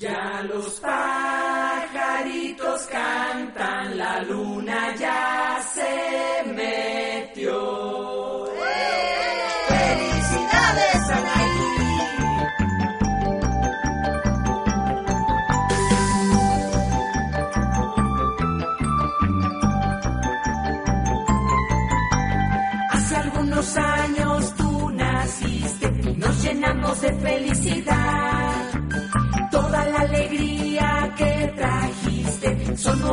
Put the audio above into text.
Ya los pajaritos cantan, la luna ya se metió. ¡Felicidades, Anaí! Hace algunos años tú naciste, nos llenamos de felicidad. Toda la alegría que trajiste son